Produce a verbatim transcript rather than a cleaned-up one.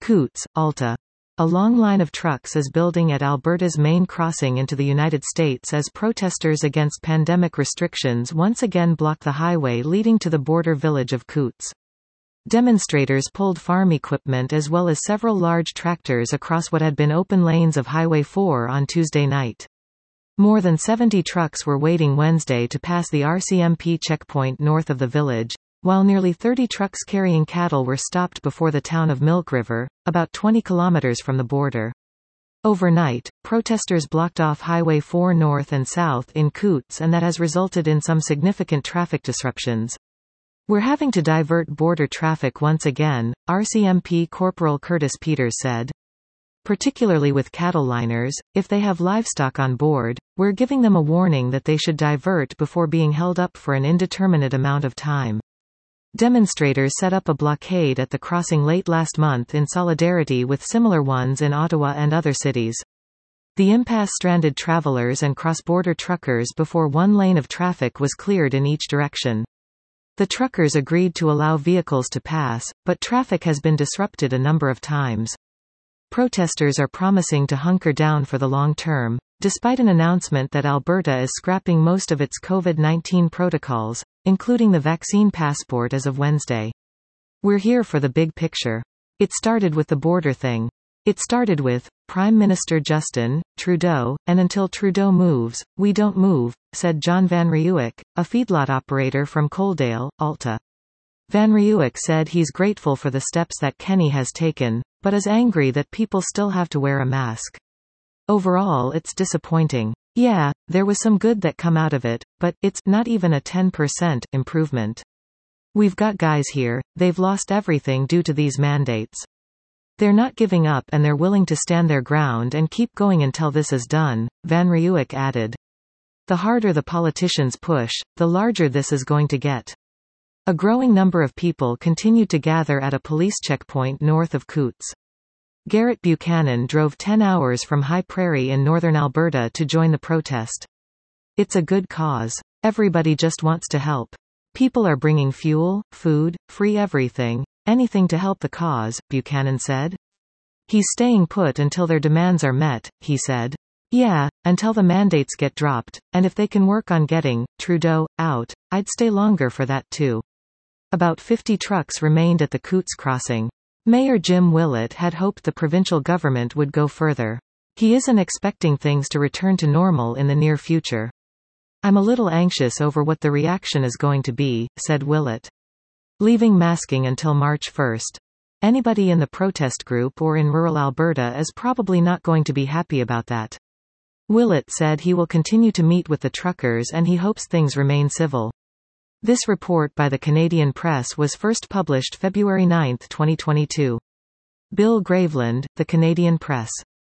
Coutts, Alta. A long line of trucks is building at Alberta's main crossing into the United States as protesters against pandemic restrictions once again block the highway leading to the border village of Coutts. Demonstrators pulled farm equipment as well as several large tractors across what had been open lanes of Highway four on Tuesday night. More than seventy trucks were waiting Wednesday to pass the R C M P checkpoint north of the village, while nearly thirty trucks carrying cattle were stopped before the town of Milk River, about twenty kilometers from the border. Overnight, protesters blocked off Highway four north and south in Coutts, and that has resulted in some significant traffic disruptions. "We're having to divert border traffic once again," R C M P Corporal Curtis Peters said. "Particularly with cattle liners, if they have livestock on board, we're giving them a warning that they should divert before being held up for an indeterminate amount of time." Demonstrators set up a blockade at the crossing late last month in solidarity with similar ones in Ottawa and other cities. The impasse stranded travelers and cross-border truckers before one lane of traffic was cleared in each direction. The truckers agreed to allow vehicles to pass, but traffic has been disrupted a number of times. Protesters are promising to hunker down for the long term, despite an announcement that Alberta is scrapping most of its COVID nineteen protocols, including the vaccine passport as of Wednesday. "We're here for the big picture. It started with the border thing. It started with Prime Minister Justin Trudeau, and until Trudeau moves, we don't move," said John Van Riewick, a feedlot operator from Coaldale, Alta. Van Riewick said he's grateful for the steps that Kenney has taken, but is angry that people still have to wear a mask. "Overall it's disappointing. Yeah, there was some good that come out of it, but it's not even a ten percent improvement. We've got guys here, they've lost everything due to these mandates. They're not giving up and they're willing to stand their ground and keep going until this is done," Van Riewick added. "The harder the politicians push, the larger this is going to get." A growing number of people continued to gather at a police checkpoint north of Coutts. Garrett Buchanan drove ten hours from High Prairie in northern Alberta to join the protest. "It's a good cause. Everybody just wants to help. People are bringing fuel, food, free everything, anything to help the cause," Buchanan said. "He's staying put until their demands are met," he said. "Yeah, until the mandates get dropped, and if they can work on getting Trudeau out, I'd stay longer for that too." About fifty trucks remained at the Coutts crossing. Mayor Jim Willett had hoped the provincial government would go further. He isn't expecting things to return to normal in the near future. "I'm a little anxious over what the reaction is going to be," said Willett. Leaving masking until March first. Anybody in the protest group or in rural Alberta is probably not going to be happy about that. Willett said he will continue to meet with the truckers and he hopes things remain civil. This report by the Canadian Press was first published February ninth, twenty twenty-two. Bill Graveland, The Canadian Press.